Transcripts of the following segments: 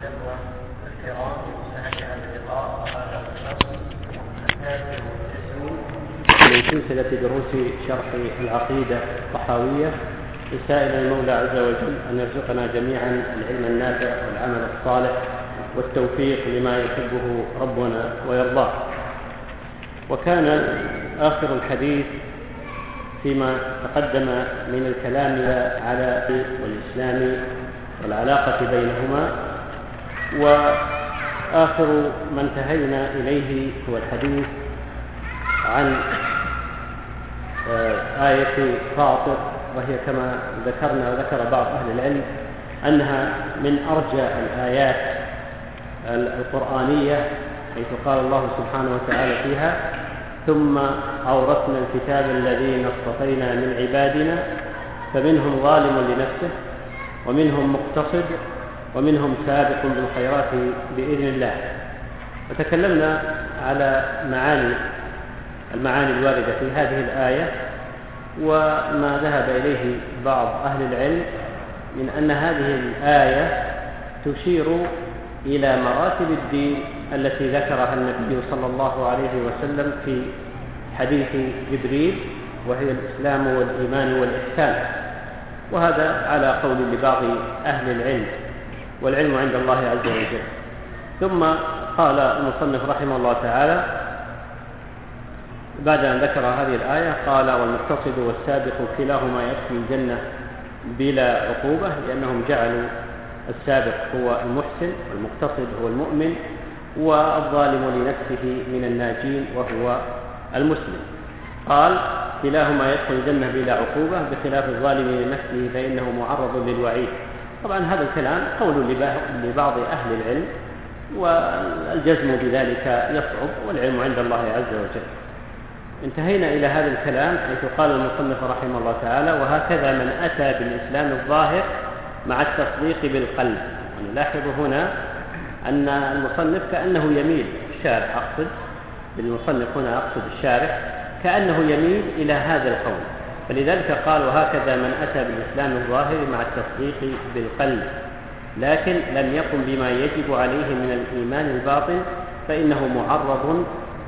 الإخوة الكرام في هذا اللقاء وهذا الفصل التاسع والتسعون من سلسلة دروس شرح العقيدة الطحاوية، سائل المولى عز وجل أن يرزقنا جميعا العلم النافع والعمل الصالح والتوفيق لما يحبه ربنا ويرضاه. وكان آخر الحديث فيما تقدم من الكلام على والإسلام والعلاقة بينهما، وآخر ما انتهينا إليه هو الحديث عن آية فاطر، وهي كما ذكرنا وذكر بعض أهل العلم أنها من أرجى الآيات القرآنية، حيث قال الله سبحانه وتعالى فيها: ثم أورثنا الكتاب الذين اصطفينا من عبادنا فمنهم ظالم لنفسه ومنهم مقتصد ومنهم سابق بالخيرات بإذن الله. وتكلمنا على المعاني الواردة في هذه الآية، وما ذهب إليه بعض أهل العلم من أن هذه الآية تشير إلى مراتب الدين التي ذكرها النبي صلى الله عليه وسلم في حديث جبريل، وهي الإسلام والإيمان والإحسان. وهذا على قول لبعض أهل العلم، والعلم عند الله عز وجل. ثم قال المصنف رحمه الله تعالى بعد أن ذكر هذه الآية قال: والمقتصد والسابق كلاهما يدخل الجنة بلا عقوبة، لأنهم جعلوا السابق هو المحسن والمقتصد هو المؤمن، والظالم لنفسه من الناجين وهو المسلم. قال: كلاهما يدخل الجنة بلا عقوبة بخلاف الظالم لنفسه فإنه معرض للوعيد. طبعا هذا الكلام قول لبعض أهل العلم، والجزم بذلك يصعب، والعلم عند الله عز وجل. انتهينا إلى هذا الكلام حيث قال المصنف رحمه الله تعالى: وهكذا من أتى بالإسلام الظاهر مع التصديق بالقلب. ونلاحظ هنا أن المصنف كأنه يميل الشارح، أقصد بالمصنف هنا أقصد الشارح، كأنه يميل إلى هذا القول، فلذلك قال: وهكذا من أتى بالإسلام الظاهر مع التصديق بالقلب لكن لم يقم بما يجب عليه من الإيمان الباطن فإنه معرض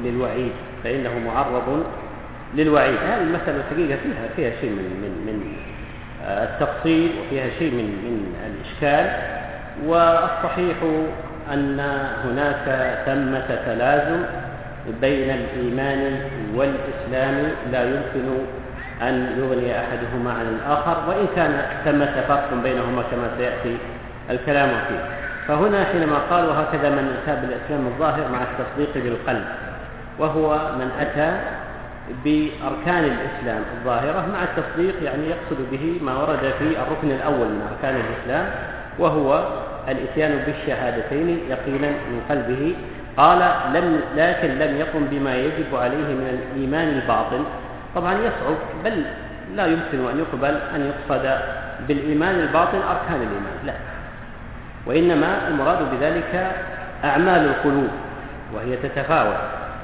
للوعيد. هذه المسألة الحقيقة فيها شيء من التفصيل، وفيها شيء من الإشكال. والصحيح أن هناك ثمة تلازم بين الإيمان والإسلام لا يمكن أن يغني أحدهما عن الآخر، وإن كان ثمة فرق بينهما كما سيأتي الكلام فيه. فهنا حينما قال: وهكذا من أتى بالإسلام الظاهر مع التصديق بالقلب، وهو من أتى بأركان الإسلام الظاهرة مع التصديق، يعني يقصد به ما ورد في الركن الأول من أركان الإسلام، وهو الإتيان بالشهادتين يقينا من قلبه. قال: لكن لم يقم بما يجب عليه من الإيمان الباطن. طبعا يصعب، بل لا يمكن أن يقبل أن يقصد بالإيمان الباطن أركان الإيمان، لا، وإنما المراد بذلك أعمال القلوب، وهي تتفاوت،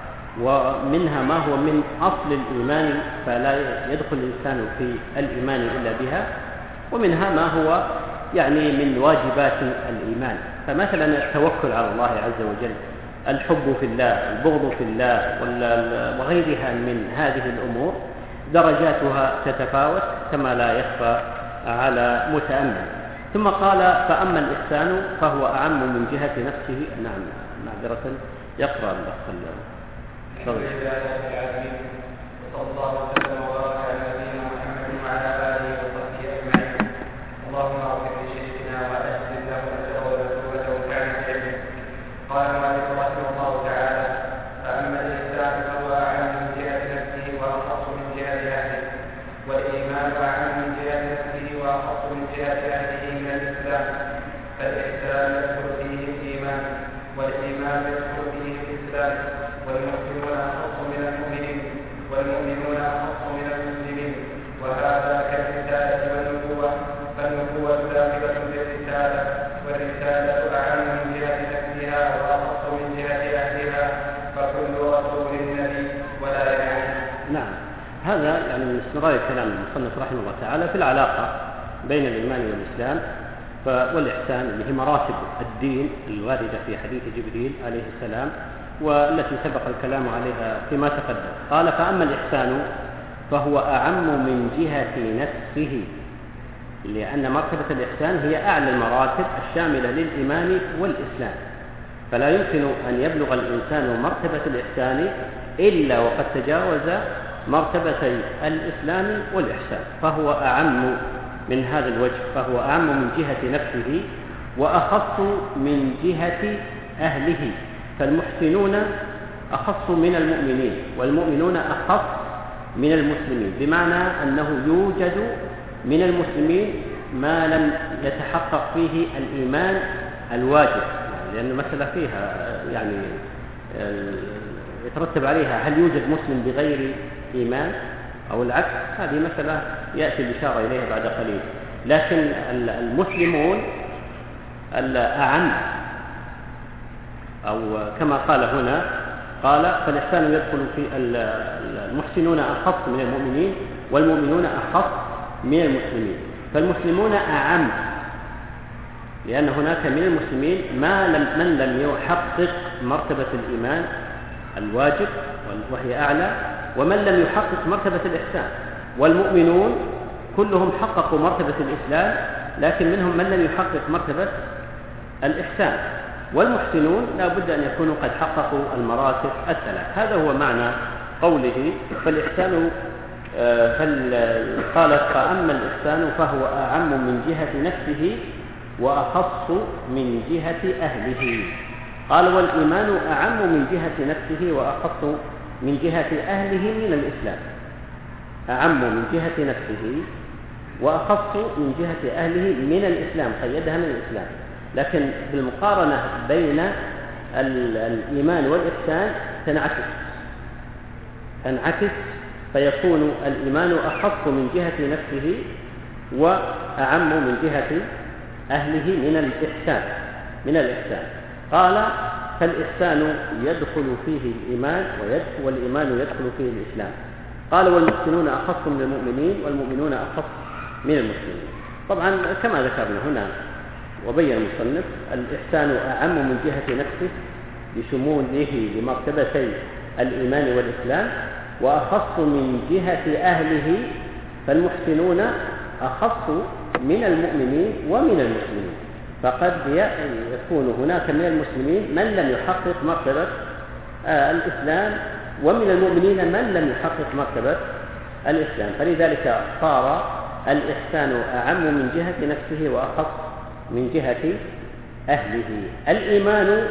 ومنها ما هو من أصل الإيمان فلا يدخل الإنسان في الإيمان إلا بها، ومنها ما هو يعني من واجبات الإيمان. فمثلا التوكل على الله عز وجل، الحب في الله، البغض في الله، وغيرها من هذه الأمور درجاتها تتفاوت كما لا يخفى على متأمل. ثم قال: فأما الإحسان فهو أعم من جهة نفسه. نعم، معذرة، يقرأ الأخ الحمد لله رب العالمين، وصلى الله وسلم وبارك على نبينا محمد وعلى آله وصحبه أجمعين. اللهم اغفر لشيخنا وأسلم له أجره ورسوله وانفعنا بعلمه. قال المؤلف رحمه الله تعالى: فأما الإحسان فهو أعم من جهة نفسه وأخص من جهة أهله، والإيمان أعم من جهة نفسه وأخص من جهة أهله من الإسلام. فالإحسان يدخل فيه الإيمان، والإيمان يدخل فيه الإسلام، والمسلمون أخص من المؤمنين، والمؤمنون أخص من المسلمين. وهذا كالرسالة والنبوة، فالنبوة داخلة بالرسالة، والرسالة أعم من جهة نفسها وأخص من جهة أهلها، فكل رسول نبي ولا يعني. نعم، هذا يعني من استمرار كلام المصنف رحمه الله تعالى في العلاقة بين الإيمان والإسلام، والإحسان اللي هي مراتب الدين الواردة في حديث جبريل عليه السلام والتي سبق الكلام عليها فيما تقدم. قال: فأما الإحسان فهو أعم من جهة نفسه، لأن مرتبة الإحسان هي أعلى المراتب الشاملة للإيمان والإسلام، فلا يمكن أن يبلغ الإنسان مرتبة الإحسان إلا وقد تجاوز مرتبتي الإسلام والإحسان، فهو أعم من هذا الوجه، فهو أعم من جهة نفسه وأخص من جهة أهله، فالمحسنون أخص من المؤمنين والمؤمنون أخص من المسلمين، بمعنى أنه يوجد من المسلمين ما لم يتحقق فيه الإيمان الواجب، لأن المسألة فيها يعني يترتب عليها هل يوجد مسلم بغير إيمان أو العكس، هذه مسألة يأتي الإشارة إليها بعد قليل. لكن المسلمون الأعم، أو كما قال هنا، قال: فالإحسان يدخل في المحسنون أخص من المؤمنين والمؤمنون أخص من المسلمين، فالمسلمون أعم، لأن هناك من المسلمين من لم يحقق مرتبة الإيمان الواجب وهي أعلى، ومن لم يحقق مرتبة الإحسان، والمؤمنون كلهم حققوا مرتبة الإسلام، لكن منهم من لم يحقق مرتبة الإحسان، والمحسنون لا بد أن يكونوا قد حققوا المراتب الثلاث. هذا هو معنى قوله فالإحسان. قالت: فأما الإحسان فهو أعم من جهة نفسه وأخص من جهة أهله. قال: والإيمان أعم من جهة نفسه وأخص من جهة أهله من الإسلام. أعم من جهة نفسه وأخص من جهة أهله من الإسلام، قيدها من الإسلام، لكن بالمقارنة بين الإيمان والإحسان تنعكس، فيكون الإيمان أخص من جهة نفسه وأعم من جهة أهله من الإحسان. قال: فالإحسان يدخل فيه الإيمان والإيمان يدخل فيه الإسلام. قال: والمحسنون أخص من المؤمنين والمؤمنون أخص من المسلمين. طبعا كما ذكرنا هنا وبين المصنف، الإحسان أعم من جهة نفسه بشموله لمرتبتي الإيمان والإسلام، وأخص من جهة أهله، فالمحسنون أخص من المؤمنين ومن المسلمين، فقد يكون هناك من المسلمين من لم يحقق مرتبة الإسلام، ومن المؤمنين من لم يحقق مرتبة الإسلام، فلذلك صار الإحسان أعم من جهة نفسه وأخص من جهة أهله. الإيمان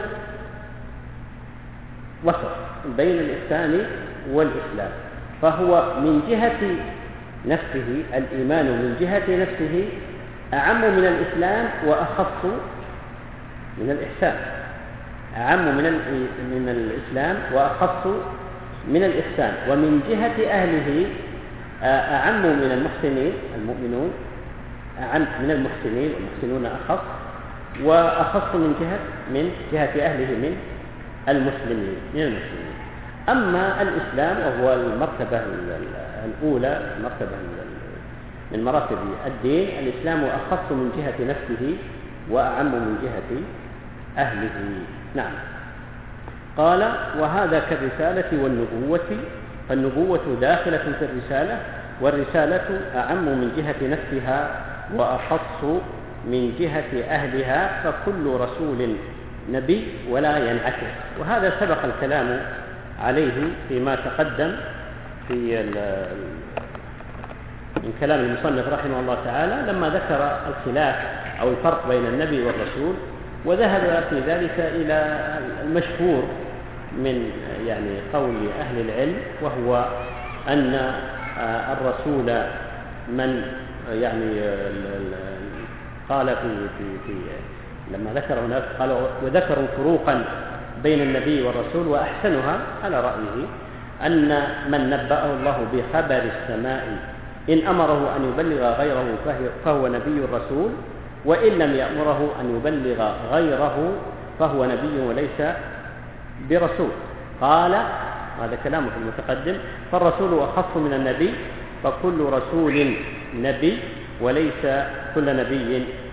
وسط بين الإحسان والإسلام، فهو من جهة نفسه، الإيمان من جهة نفسه أعم من الإسلام وأخص من الإحسان، أعم من الإسلام وأخص من الإحسان. ومن جهة أهله أعم من المحسنين، المؤمنون أعم من المحسنين، والمحسنون أخص، وأخص من جهة أهله من المسلمين. أما الإسلام وهو المرتبة الأولى، مرتبة من مراتب الدين، الإسلام أخص من جهة نفسه وأعم من جهة أهله. نعم. قال: وهذا كالرسالة والنبوة، فالنبوة داخلة في الرسالة، والرسالة أعم من جهة نفسها وأخص من جهة أهلها، فكل رسول نبي ولا ينعكس. وهذا سبق الكلام عليه فيما تقدم في من كلام المصنف رحمه الله تعالى لما ذكر الخلاف أو الفرق بين النبي والرسول، وذهب في ذلك إلى المشهور من يعني قول أهل العلم، وهو أن الرسول من يعني قال في لما ذكر هناك قال: وذكروا فروقا بين النبي والرسول، وأحسنها على رأيه أن من نبأه الله بخبر السماء إن أمره أن يبلغ غيره فهو نبي الرسول، وإن لم يأمره أن يبلغ غيره فهو نبي وليس برسول. قال: هذا كلامه في المتقدم: فالرسول أخص من النبي، فكل رسول نبي وليس كل نبي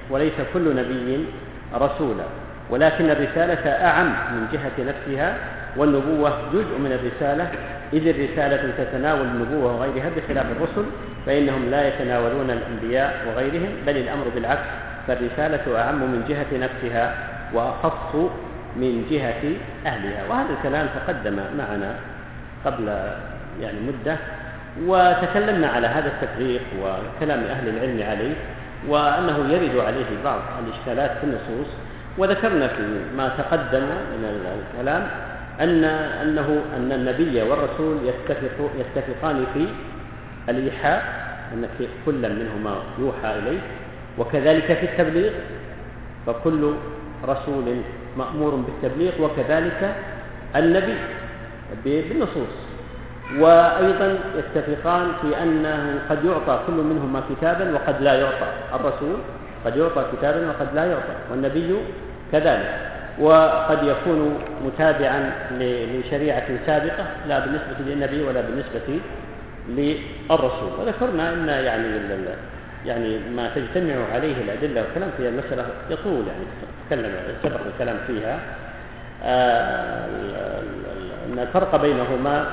وليس كل نبي رسولا، ولكن الرسالة أعم من جهة نفسها، والنبوة جزء من الرسالة، إذ الرسالة تتناول النبوة وغيرها بخلاف الرسل فإنهم لا يتناولون الأنبياء وغيرهم، بل الأمر بالعكس، فالرسالة أعم من جهة نفسها وأخص من جهة أهلها. وهذا الكلام تقدم معنا قبل مدة، وتكلمنا على هذا التفريق وكلام أهل العلم عليه، وأنه يرد عليه بعض الإشكالات في النصوص. وذكرنا فيما تقدم من الكلام أن النبي والرسول يتفقان في الإيحاء، أن كل منهما يوحى إليه، وكذلك في التبليغ، فكل رسول مأمور بالتبليغ، وكذلك النبي بالنصوص. وأيضا يتفقان في أنه قد يعطى كل منهما كتابا وقد لا يعطى، الرسول قد يعطى كتابا وقد لا يعطى، والنبي كذلك، وقد يكون متابعا لشريعة سابقة لا بالنسبة للنبي ولا بالنسبة للرسول. وذكرنا أن يعني ما تجتمع عليه الأدلة والكلام في المسألة يطول، سبق الكلام فيها، أن الفرق بينهما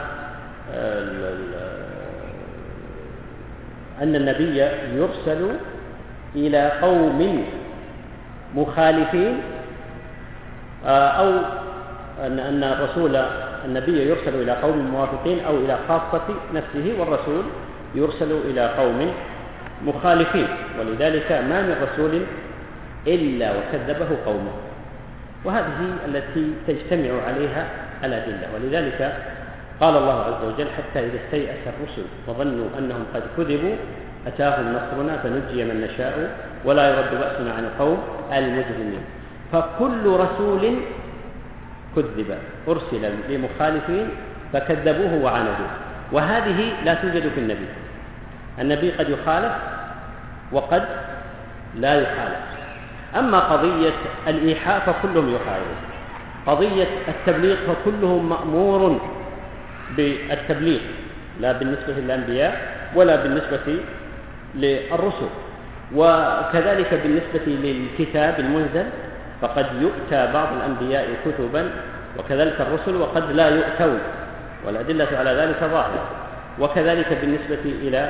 أن النبي يرسل إلى قوم مخالفين، أو أن النبي يرسل إلى قوم موافقين أو إلى خاصة نفسه، والرسول يرسل إلى قوم مخالفين، ولذلك ما من رسول إلا وكذبه قومه. وهذه التي تجتمع عليها الأدلة، ولذلك قال الله عز وجل: حتى إذا استيأس الرسل وظنوا أنهم قد كذبوا أتاهم نصرنا فنجي من نشاء ولا يرد بأسنا عن القوم المجرمين. فكل رسول كذب أرسل لمخالفين فكذبوه وعاندوه، وهذه لا توجد في النبي. النبي قد يخالف وقد لا يخالف. أما قضية الإيحاء فكلهم يخالفون، قضية التبليغ فكلهم مأمور بالتبليغ، لا بالنسبة للأنبياء ولا بالنسبة للرسل. وكذلك بالنسبة للكتاب المنزل فقد يؤتى بعض الأنبياء كتبا وكذلك الرسل وقد لا يؤتون، والأدلة على ذلك ظاهرة. وكذلك بالنسبة إلى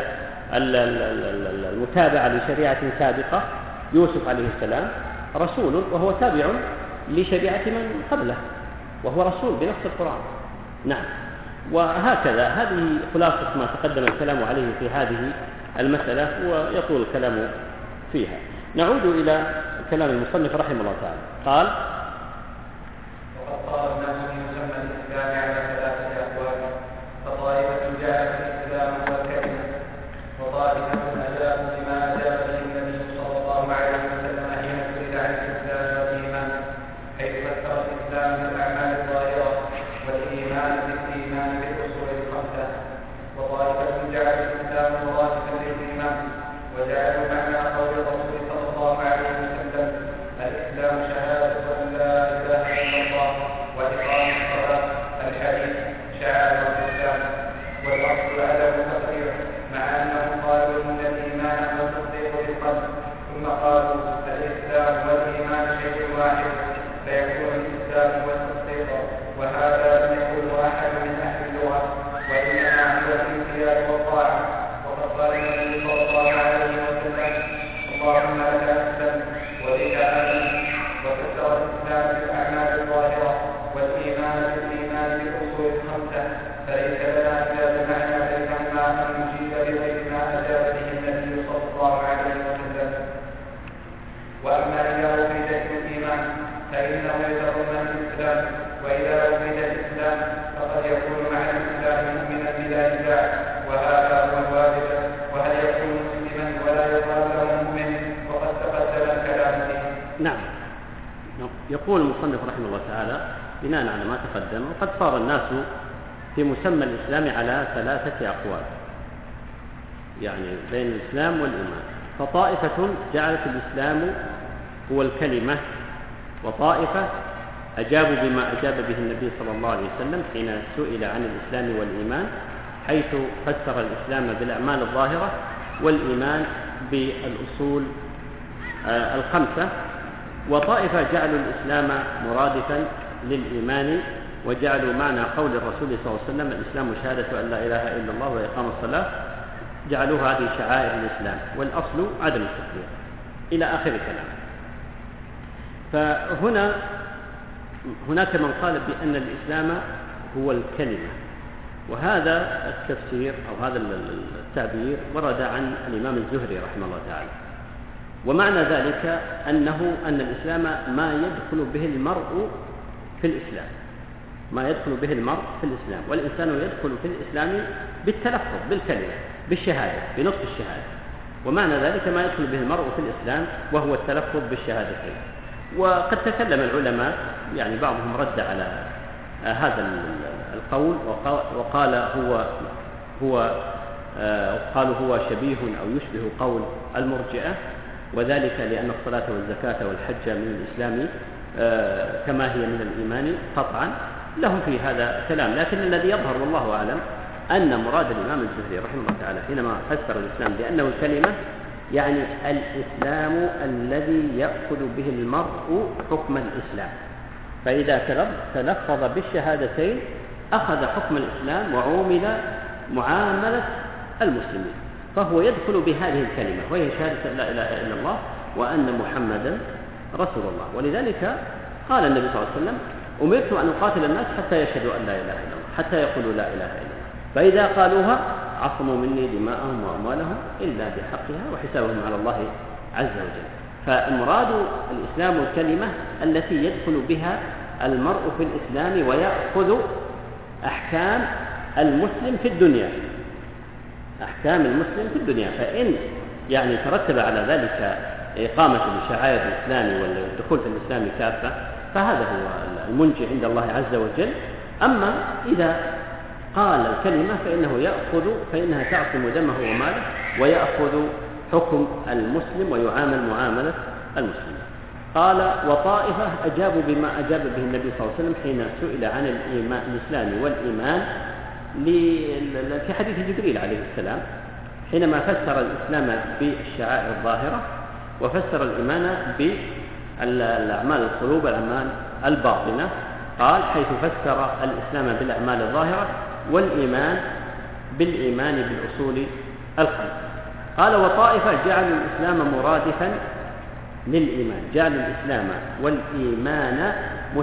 المتابعة لشريعة سابقة، يوسف عليه السلام رسول وهو تابع لشريعة من قبله، وهو رسول بنفس القرآن. نعم. وهكذا هذه خلاصة ما تقدم الكلام عليه في هذه المسألة، ويطول الكلام فيها. نعود إلى كلام المصنف رحمه الله تعالى. قال: وقد صار الناس في مسمى الإسلام على ثلاثة أقوال، فطائفة جاءت الإسلام والكلمة، وطائفة أجابوا بما أجاب به النبي صلى الله عليه وسلم حين سئل عن الإسلام والإيمان، حيث فسر الإسلام بالأعمال الظاهرة والإيمان بالإيمان بالأصول الخمسة. وطائفة جعلت الإسلام مرادفا للإيمان، وجعلوا معنى قول الرسول صلى الله عليه وسلم: الإسلام شهادة أن لا إله إلا الله وإقام الصلاة، الحديث شعائر الإسلام. والأصل عدم التفريق، مع أنهم قالوا إن الإيمان هو التصديق بالقلب، ثم قالوا الإسلام والإيمان شيء واحد، فيكون الإسلام والتصديق. وهذا لم يقله أحد من أهل اللغة، وإنما هو الانقياد والطاعة. وقد قال النبي صلى الله عليه وسلم: اللهم لك أسلمت وبك آمنت. وفسر الإسلام بالأعمال الظاهرة والإيمان بالإيمان بالأصول الخمسة، فليس لنا إلا بمعنى بينهما أن نجيب بغير ما أجاب به النبي صلى الله عليه وسلم. وأما إذا أفيد الإيمان فإنه يتضمن الإسلام، وإذا أفيد الإسلام فقد يكون معنى الإسلام مؤمنا بلا نزاع، وهذا هو الواجب. وهل يكون مسلما ولا يقال له مؤمن؟ وقد تقدم الكلام فيه. نعم. يقول المصنف رحمه الله تعالى بناء على ما تقدم: وقد صار الناس في مسمى الإسلام على ثلاثة أقوال، يعني بين الإسلام والإيمان. فطائفة جعلت الإسلام هو الكلمة، وطائفة أجابوا بما أجاب به النبي صلى الله عليه وسلم حين سئل عن الإسلام والإيمان، حيث فسر الإسلام بالأعمال الظاهرة والإيمان بالأصول الخمسة. وطائفة جعلوا الإسلام مرادفا للإيمان، وجعلوا معنى قول الرسول صلى الله عليه وسلم الإسلام شهادة أن لا إله إلا الله وإقام الصلاة، جعلوها هذه شعائر الإسلام، والأصل عدم التكفير إلى آخر الكلام. فهنا هناك من قال بأن الإسلام هو الكلمة، وهذا التفسير أو هذا التعبير ورد عن الإمام الزهري رحمه الله تعالى. ومعنى ذلك أن الإسلام ما يدخل به المرء في الإسلام، ما يدخل به المرء في الإسلام، والإنسان يدخل في الإسلام بالتلفظ بالكلمة بالشهادة بنطق الشهادة، ومعنى ذلك ما يدخل به المرء في الإسلام وهو التلفظ بالشهادتين. وقد تكلم العلماء، يعني بعضهم رد على هذا القول وقال قالوا هو شبيه أو يشبه قول المرجئة، وذلك لأن الصلاة والزكاة والحج من الإسلام كما هي من الإيمان قطعا. لهم في هذا كلام، لكن الذي يظهر والله أعلم أن مراد الإمام الزهري رحمه الله تعالى حينما فسر الإسلام بأنه كلمة، يعني الإسلام الذي يأخذ به المرء حكم الإسلام، فإذا تلفظ بالشهادتين أخذ حكم الإسلام وعومل معاملة المسلمين، فهو يدخل بهذه الكلمة وهي شهادة لا إله إلا الله وأن محمدا رسول الله. ولذلك قال النبي صلى الله عليه وسلم: أمرت أن أقاتل الناس حتى يشهدوا أن لا إله إلا الله، حتى يقولوا لا إله إلا الله، فإذا قالوها عصموا مني دماءهم وأموالهم إلا بحقها وحسابهم على الله عز وجل. فالمراد الإسلام الكلمة التي يدخل بها المرء في الإسلام ويأخذ أحكام المسلم في الدنيا، أحكام المسلم في الدنيا. فإن يعني ترتب على ذلك إقامة لشعائر الإسلام والدخول في الإسلام كافة، فهذا هو المنجي عند الله عز وجل. أما إذا قال الكلمة فإنها تعصم دمه وماله ويأخذ حكم المسلم ويعامل معاملة المسلم. قال: وطائفة أجابوا بما أجاب به النبي صلى الله عليه وسلم حين سئل عن الإسلام والإيمان في حديث جبريل عليه السلام، حينما فسر الإسلام بالشعائر الظاهرة وفسر الإيمان بالأعمال القلوب الأعمال الباطنة. قال: حيث فسر الإسلام بالأعمال الظاهرة والإيمان بالإيمان بالأصول الخمس. قال: وطائفة جعلوا الإسلام مرادفا للإيمان، جعلوا الإسلام والإيمان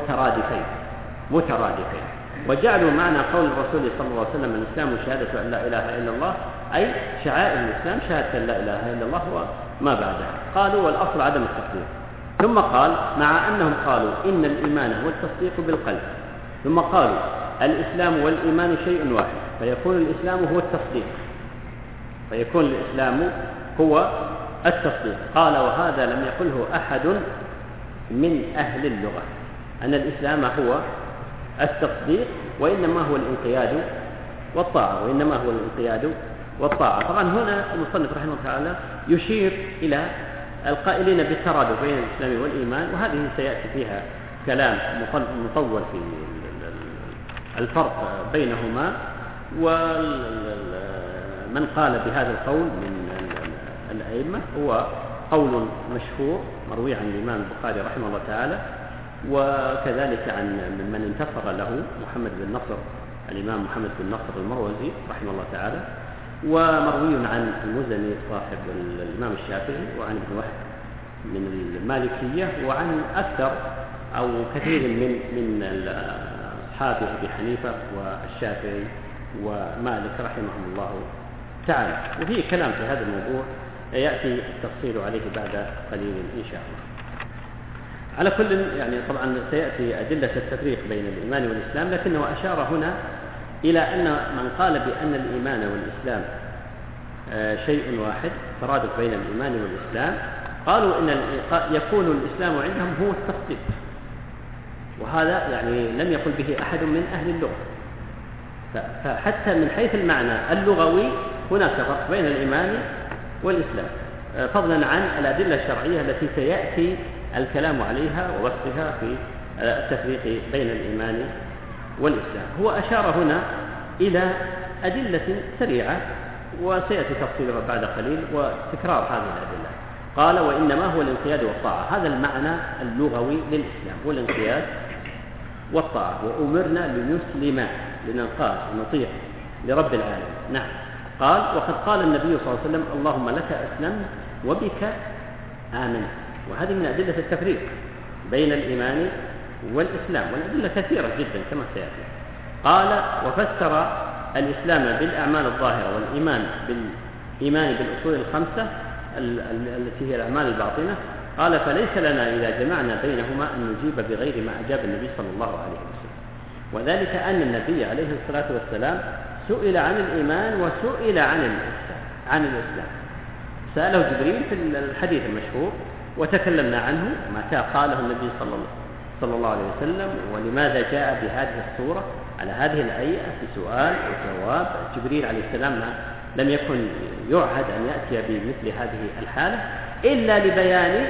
مترادفين، وجعلوا معنى قول الرسول صلى الله عليه وسلم: الإسلام شهادة أن لا إله إلا الله، أي شعائر الإسلام شهادة أن لا إله إلا الله وما بعدها. قالوا: والأصل عدم التكفير. ثم قال: مع أنهم قالوا إن الإيمان هو التصديق بالقلب، ثم قالوا الإسلام والإيمان شيء واحد، فيكون الإسلام هو التصديق. قال: وهذا لم يقله أحد من أهل اللغة، أن الإسلام هو التصديق وإنما هو الانقياد والطاعة. طبعا هنا المصنف رحمه الله تعالى يشير إلى القائلين بالترادف بين الإسلام والإيمان، وهذه سيأتي فيها كلام مطول في الفرق بينهما. ومن قال بهذا القول من الأئمة هو قول مشهور مروي عن الإمام البخاري رحمه الله تعالى، وكذلك عن من انتصر له الإمام محمد بن نصر المروزي رحمه الله تعالى، ومروي عن المزني صاحب الإمام الشافعي، وعن ابن وهب من المالكية، وعن أكثر أو كثير من أصحاب أبي حنيفة والشافعي ومالك رحمهم الله تعالى. وفيه كلام في هذا الموضوع يأتي التفصيل عليه بعد قليل إن شاء الله. على كل يعني طبعا سيأتي أدلة التفريق بين الإيمان والإسلام، لكنه أشار هنا إلى أن من قال بأن الإيمان والإسلام شيء واحد، ترادف بين الإيمان والإسلام، قالوا إن يكون الإسلام عندهم هو التصديق، وهذا يعني لم يقل به أحد من أهل اللغة. فحتى من حيث المعنى اللغوي هناك فرق بين الإيمان والإسلام، فضلا عن الأدلة الشرعية التي سيأتي الكلام عليها ووصفها في التفريق بين الإيمان والإسلام. هو أشار هنا إلى أدلة سريعة وسيأتي تفصيلها بعد قليل وتكرار هذه الأدلة. قال وإنما هو الانقياد والطاعة. هذا المعنى اللغوي للإسلام، هو الانقياد والطاعة. وأمرنا لنسلم، لننقاد ونطيع لرب العالمين. نعم. قال وقد قال النبي صلى الله عليه وسلم اللهم لك أسلمت وبك آمنت. وهذه من أدلة التفريق بين الإيمان والإسلام، والأدلة كثيرة جدا كما سيأتي. قال وفسر الإسلام بالأعمال الظاهرة والإيمان بالإيمان بالأصول الخمسة التي هي الأعمال الباطنة. قال فليس لنا إذا جمعنا بينهما أن نجيب بغير ما أجاب النبي صلى الله عليه وسلم. وذلك أن النبي عليه الصلاة والسلام سئل عن الإيمان وسئل عن الإسلام. سأله جبريل في الحديث المشهور وتكلمنا عنه متى قاله النبي صلى الله عليه وسلم، ولماذا جاء بهذه الصورة على هذه الهيئة في سؤال وجواب. جبريل عليه السلام لم يكن يعهد أن يأتي بمثل هذه الحالة إلا لبيان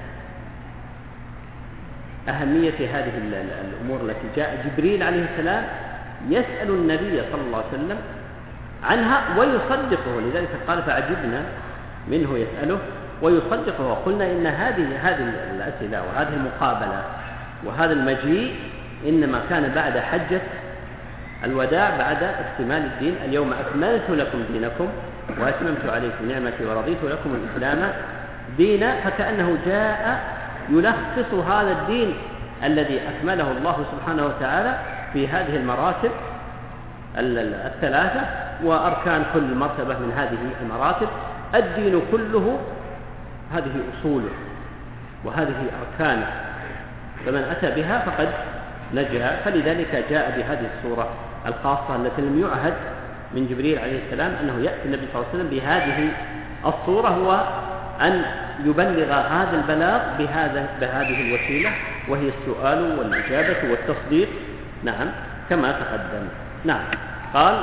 أهمية هذه الأمور التي جاء جبريل عليه السلام يسأل النبي صلى الله عليه وسلم عنها ويصدقه. لذلك قال فعجبنا منه يسأله ويصدقه. وقلنا إن هذه الأسئلة وهذه المقابلة وهذا المجيء إنما كان بعد حجة الوداع، بعد اكتمال الدين. اليوم أكملت لكم دينكم وأتممت عليكم نعمتي ورضيت لكم الإسلام دينا. فكأنه جاء يلخص هذا الدين الذي أكمله الله سبحانه وتعالى في هذه المراتب الثلاثة وأركان كل مرتبة من هذه المراتب. الدين كله هذه أصوله وهذه أركانه، فمن أتى بها فقد نجا. فلذلك جاء بهذه الصورة الخاصة التي لم يعهد من جبريل عليه السلام أنه يأتي النبي صلى الله عليه وسلم بهذه الصورة، هو أن يبلغ هذا البلاغ بهذه الوسيلة وهي السؤال والإجابة والتصديق. نعم كما تقدم. نعم. قال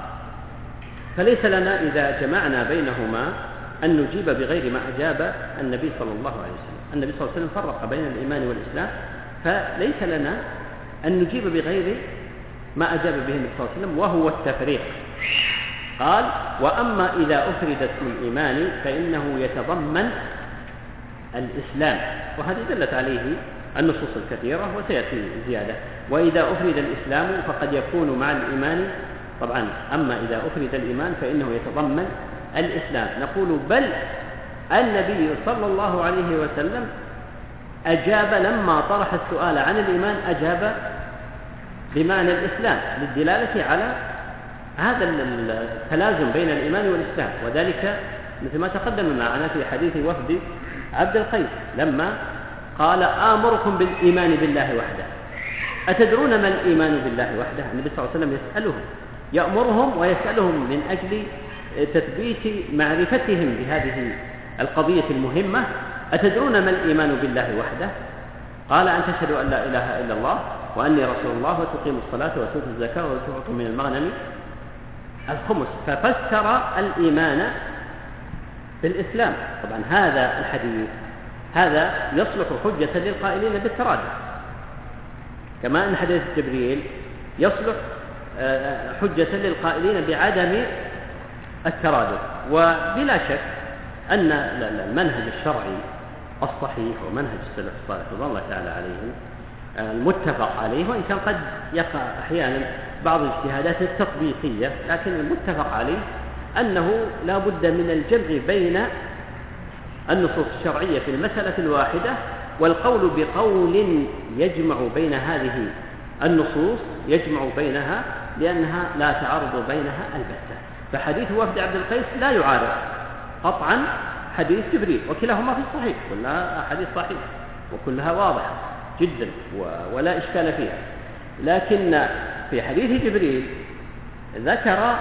فليس لنا إذا جمعنا بينهما أن نجيب بغير ما أجاب النبي صلى الله عليه وسلم. النبي صلى الله عليه وسلم فرق بين الإيمان والإسلام، فليس لنا أن نجيب بغير ما أجاب به النبي صلى الله عليه وسلم وهو التفريق. قال وأما إذا أفرد اسم الإيمان فإنه يتضمن الإسلام، وهذه دلت عليه النصوص الكثيرة وسيأتي زيادة. وإذا أفرد الإسلام فقد يكون مع الإيمان. طبعا أما إذا أفرد الإيمان فإنه يتضمن الإسلام. نقول بل النبي صلى الله عليه وسلم أجاب لما طرح السؤال عن الإيمان، أجاب بمعنى الإسلام للدلالة على هذا التلازم بين الإيمان والإسلام. وذلك مثل ما تقدم معنا في حديث وفد عبد القيس لما قال آمركم بالإيمان بالله وحده. أتدرون ما الإيمان بالله وحده؟ النبي صلى الله عليه وسلم يسألهم، يأمرهم ويسألهم من أجل تثبيت معرفتهم بهذه القضية المهمة. أتدرون ما الإيمان بالله وحده؟ قال أن تشهدوا أن لا إله إلا الله وأني رسول الله وتقيموا الصلاة وتؤتوا الزكاة وتعطوا من المغنم الخمس. ففسر الإيمان بالإسلام. طبعا هذا الحديث هذا يصلح حجة للقائلين بالترادف، كما أن حديث جبريل يصلح حجة للقائلين بعدم الترادف. وبلا شك أن المنهج الشرعي الصحيح ومنهج السلف الصالح رضوان الله تعالى عليهم المتفق عليه، وإن كان قد يقع أحيانا بعض الاجتهادات التطبيقية، لكن المتفق عليه أنه لا بد من الجمع بين النصوص الشرعية في المسألة الواحدة والقول بقول يجمع بين هذه النصوص، يجمع بينها لأنها لا تعارض بينها البتة. فحديث وفد عبد القيس لا يعارض قطعا حديث جبريل، وكلاهما في الصحيح، كلها أحاديث صحيح وكلها واضحة جدا ولا إشكال فيها. لكن في حديث جبريل ذكر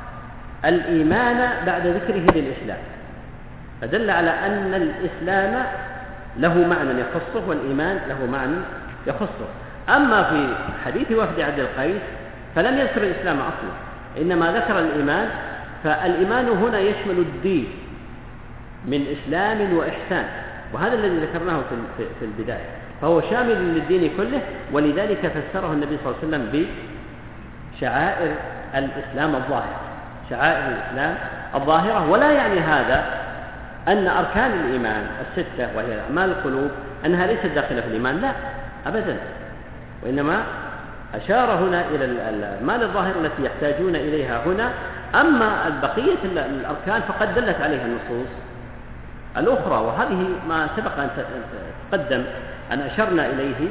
الإيمان بعد ذكره للإسلام، فدل على أن الإسلام له معنى يخصه والإيمان له معنى يخصه. أما في حديث وفد عبد القيس فلم يذكر الإسلام أصلا، إنما ذكر الإيمان. فالإيمان هنا يشمل الدين من إسلام وإحسان، وهذا الذي ذكرناه في البداية، فهو شامل للدين كله. ولذلك فسره النبي صلى الله عليه وسلم بشعائر الإسلام الظاهرة، شعائر الإسلام الظاهرة. ولا يعني هذا أن أركان الإيمان الستة وهي أعمال القلوب أنها ليست داخلة في الإيمان، لا أبدا، وإنما أشار هنا إلى الأعمال الظاهرة التي يحتاجون إليها هنا. أما بقية الأركان فقد دلت عليها النصوص الأخرى، وهذه ما سبق أن تقدم أن أشرنا إليه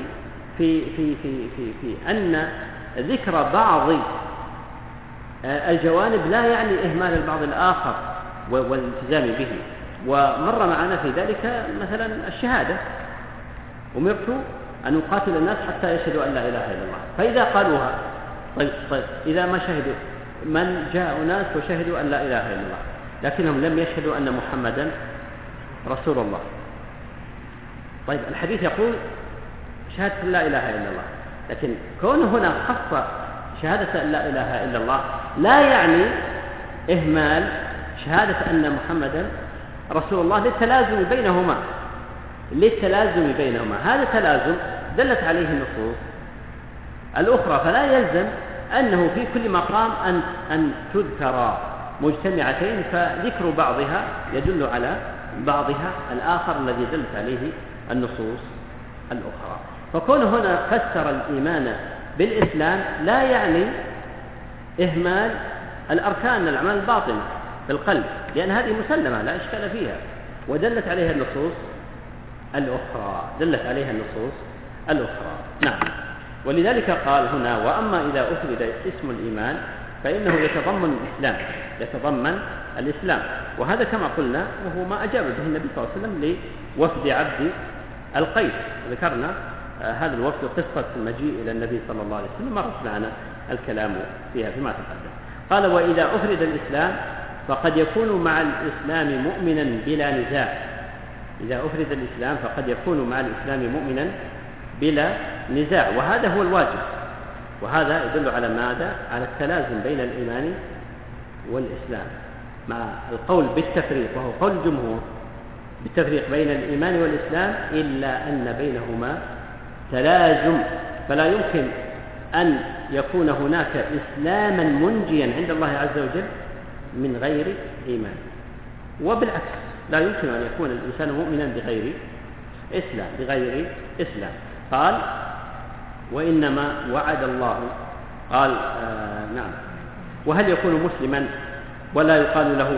في أن ذكر بعض الجوانب لا يعني إهمال البعض الآخر والالتزام به. ومر معنا في ذلك مثلا الشهادة، أمرت أن أقاتل الناس حتى يشهدوا أن لا إله إلا الله، فإذا قالوها طيب إذا ما شهدوا، من جاء ناس وشهدوا أن لا إله إلا الله لكنهم لم يشهدوا أن محمدا رسول الله، طيب الحديث يقول شهادة لا إله إلا الله، لكن كون هنا خص شهادة لا إله إلا الله لا يعني إهمال شهادة أن محمدا رسول الله للتلازم بينهما. هذا تلازم دلت عليه النصوص الأخرى، فلا يلزم أنه في كل مقام أن تذكر مجتمعتين فذكر بعضها يدل على بعضها الآخر الذي دلت عليه النصوص الأخرى. فكون هنا فسر الإيمان بالإسلام لا يعني إهمال الأركان الأعمال الباطنة في القلب، لأن هذه مسلمة لا إشكال فيها ودلت عليها النصوص الأخرى. نعم. ولذلك قال هنا: وأما إذا أفرد اسم الإيمان فإنه يتضمن الإسلام، وهذا كما قلنا وهو ما أجاب به النبي صلى الله عليه وسلم لوفد عبد القيس. ذكرنا هذا الوفد قصة المجيء إلى النبي صلى الله عليه وسلم، مرت معنا الكلام فيها فيما تقدم. قال: وإذا أفرد الإسلام فقد يكون مع الإسلام مؤمنا بلا نزاع. إذا أفرد الإسلام فقد يكون مع الإسلام مؤمنا بلا نزاع، وهذا هو الواجب، وهذا يدل على ماذا؟ على التلازم بين الإيمان والإسلام، مع القول بالتفريق وهو قول الجمهور بالتفريق بين الإيمان والإسلام، إلا أن بينهما تلازم، فلا يمكن أن يكون هناك إسلاما منجيا عند الله عز وجل من غير إيمان، وبالعكس لا يمكن أن يكون الإنسان مؤمنا بغير إسلام. قال: وإنما وعد الله، قال نعم، وهل يكون مسلما ولا يقال له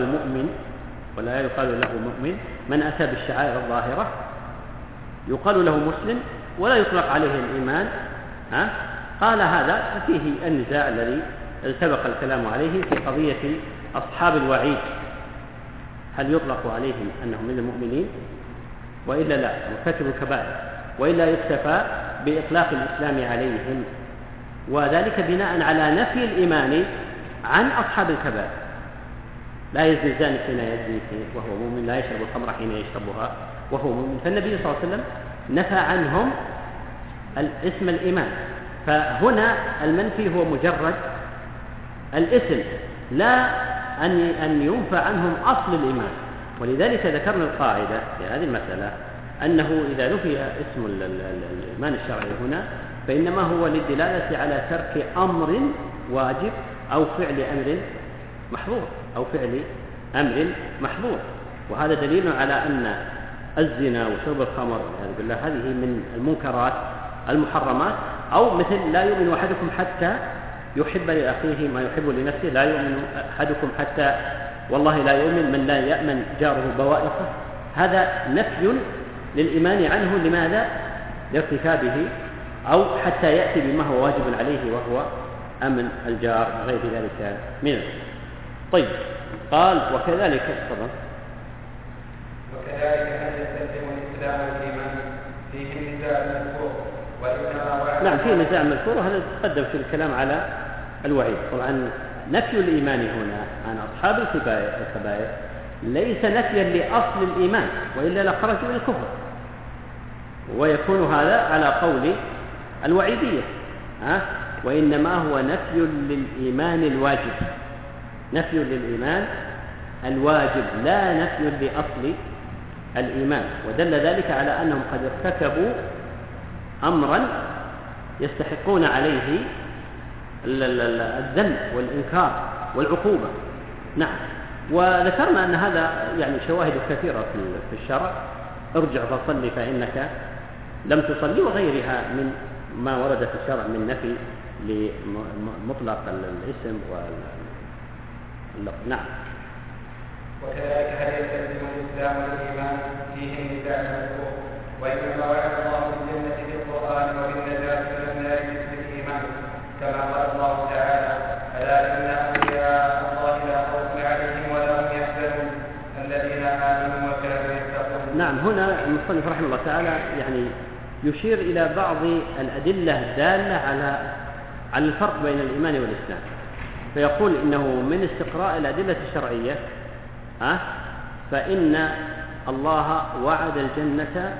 مؤمن من أتى بالشعائر الظاهرة؟ يقال له مسلم ولا يطلق عليه الإيمان. قال: هذا فيه النزاع الذي سبق الكلام عليه في قضية أصحاب الوعيد، هل يطلق عليهم أنهم من المؤمنين وإلا لا، مرتكب الكبائر، وإلا يكتفى بإطلاق الإسلام عليهم، وذلك بناء على نفي الإيمان عن أصحاب الكبائر. لا يزني الزاني حين يزني وهو مؤمن، لا يشرب الخمر حين يشربها وهو مؤمن. فالنبي صلى الله عليه وسلم نفى عنهم اسم الإيمان، فهنا المنفي هو مجرد الاسم، لا أن ينفى عنهم أصل الإيمان. ولذلك ذكرنا القاعدة في هذه المسألة أنه إذا نفي اسم الإيمان الشرعي هنا فإنما هو للدلالة على ترك أمر واجب أو فعل أمر محظور، وهذا دليل على أن الزنا وشرب الخمر والعياذ بالله هذه من المنكرات المحرمات، أو مثل: لا يؤمن أحدكم حتى يحب لأخيه ما يحب لنفسه، لا يؤمن أحدكم حتى، والله لا يؤمن من لا يأمن جاره بوائقه. هذا نفي للإيمان عنه، لماذا؟ لارتكابه أو حتى يأتي بما هو واجب عليه وهو أمن الجار وغير ذلك منه. طيب، قال: وكذلك هل يستلزم الإسلام والإيمان فيه نزاع مذكور، وإنما نعم فيه نزاع مذكور، وهذا تقدم في الكلام على الوعيد. طبعا نفي الإيمان هنا عن أصحاب الكبائر ليس نفيا لأصل الإيمان، وإلا لخرجوا من الكفر، ويكون هذا على قول الوعيدية، وإنما هو نفي للإيمان الواجب، لا نفي لأصل الإيمان. ودل ذلك على أنهم قد ارتكبوا أمرا يستحقون عليه الذنب والإنكار والعقوبة. نعم، وذكرنا أن هذا يعني شواهد كثيرة في الشرع، ارجع فصلي فإنك لم تصلي، وغيرها من ما ورد في الشرع من نفي لمطلق الاسم واللفظ. نعم. وكذلك هل يستلزم الإسلام والإيمان فيه النزاع المذكور، وإنما وعد الله بالجنة في القرآن وبالنجاة من النار باسم الإيمان، كما قال الله تعالى: ألا إن أولياء الله لا خوف عليهم ولا هم يحزنون الذين آمنوا وكانوا يتقون. نعم، هنا المصنف رحمه الله تعالى يعني يشير إلى بعض الأدلة الدالة على الفرق بين الإيمان والإسلام، فيقول إنه من استقراء الأدلة الشرعية فإن الله وعد الجنة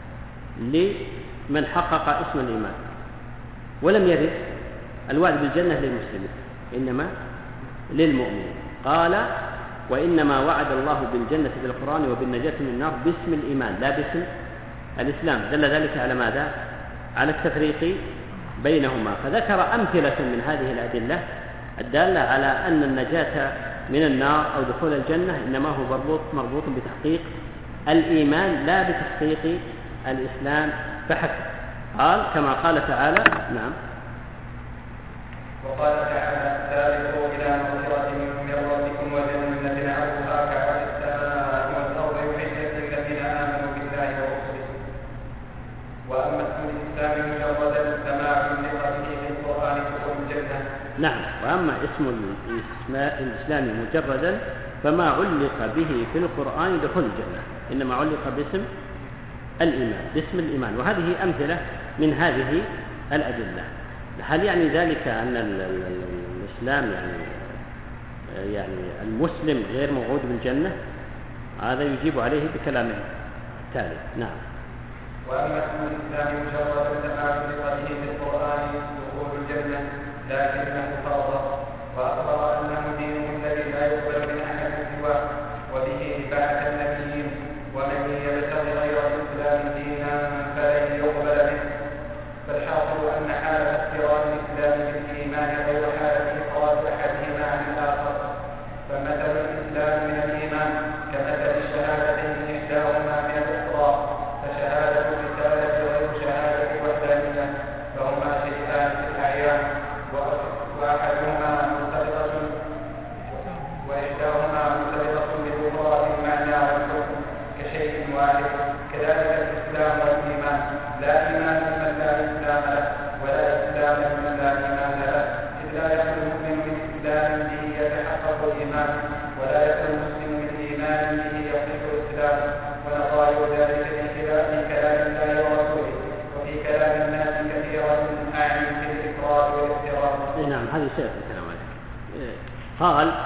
لمن حقق اسم الإيمان، ولم يرد الوعد بالجنة للمسلمين، إنما للمؤمنين. قال: وإنما وعد الله بالجنة في القرآن وبالنجاة من النار باسم الإيمان لا باسم الإسلام. دل ذلك على ماذا؟ على التفريق بينهما، فذكر أمثلة من هذه الأدلة الدالة على أن النجاة من النار أو دخول الجنة إنما هو مربوط بتحقيق الإيمان لا بتحقيق الإسلام فحسب. قال كما قال تعالى. نعم. وقال تعالى: سابقوا إلى مغفرة من ربكم وجنة عرضها كعرض السماء والأرض أعدت للذين آمنوا بالله ورسله. وأما اسم الإسلام مجردا فما علق به في القرآن دخول الجنة. نعم، وأما اسم الإسلام مجردا فما علق به في القرآن دخول الجنة، إنما علق باسم الإيمان، وهذه أمثلة من هذه الأدلة. هل يعني ذلك أن الإسلام يعني المسلم غير موعود بالجنة؟ هذا يجيب عليه بكلامه التالي. نعم. وأما اسم الإسلام مجردا فما علق به في القرآن دخول الجنة، لكنه فرض وأخبر أنه دينه الذي لا يقبل من أحد سواه، وبه بعث النبيين، ومن يبتغي غير الإسلام دينا فلن يقبل منه. فالحاصل أن حالة اقتران الإسلام بالإيمان غير حالة إخراج أحدهما عن الآخر، فمثل الإسلام من الإيمان كمثل الشهادتين إحداهما من الأخرى، فشهادة الرسالة غير شهادة الوحدانية، فهما شيئان في الأعيان، وأحدهما مرتبطة وإحداهما مرتبطة بالأخرى في المعنى والحكم كشيء واحد. كذلك الإسلام والإيمان، لا إيمان لمن لا إسلام له، ولا إسلام لمن لا إيمان له، إذ لا يكون المؤمن من إسلام به يتحقق الإيمان، ولا يكون المسلم من إيمان به يصح الإسلام. ونظائر ذلك في كلام الله ورسوله وفي كلام الناس كثيرا أعني في الإقرار والاضطرار. نعم، هذه سيئة الكلام عليه. قال